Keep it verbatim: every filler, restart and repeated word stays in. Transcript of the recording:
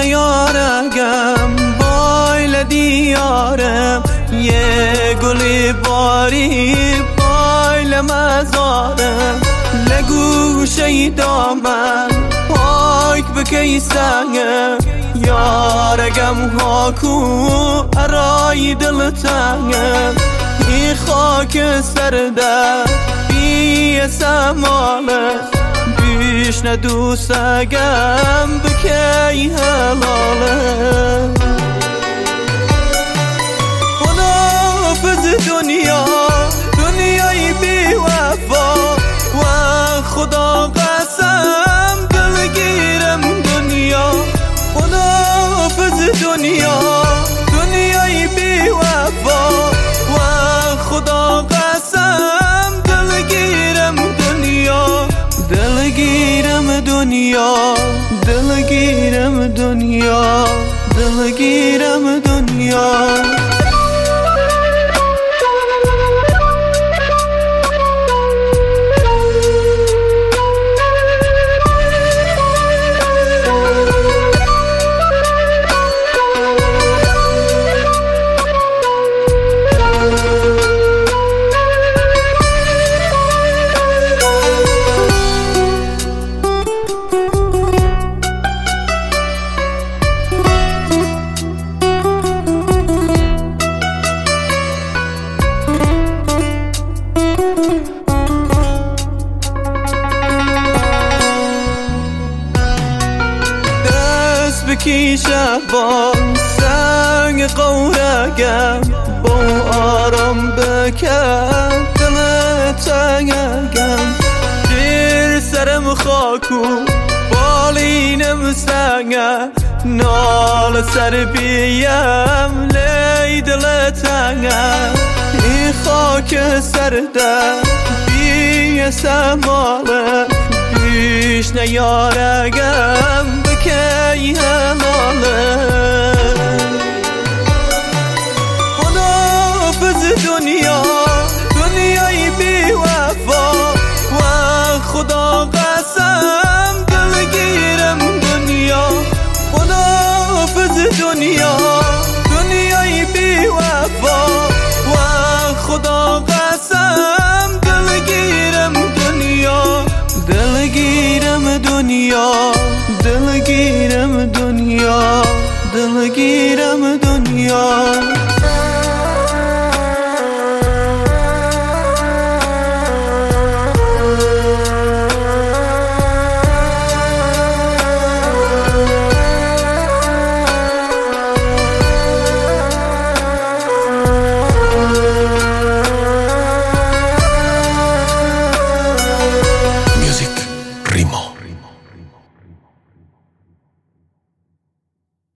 نیارگم بایل دیارم یه گلی باری بایل مزارم لگوشه دامن پاک بکیسنگم یارگم هاکو ارای دلتنگم ای خاک سرده بی سماله بیش ندوستگم بکی حلاله خداحافظ دنیا دنیای بی وفا و خدا قسم دلگیرم دنیا خداحافظ دنیا دنیای بی وفا و خدا قسم دلگیرم دنیا دلگیرم دنیا دلگیرم دنیا دلگیرم دنیا بکیشه با سنگ قورگم با آرام بکن دل تنگم دیر سرم خاکو بالینم سنگم نال سر بیم لی دل تنگم ای خاک سرده بی سماله بیش نیارگم بکی حلاله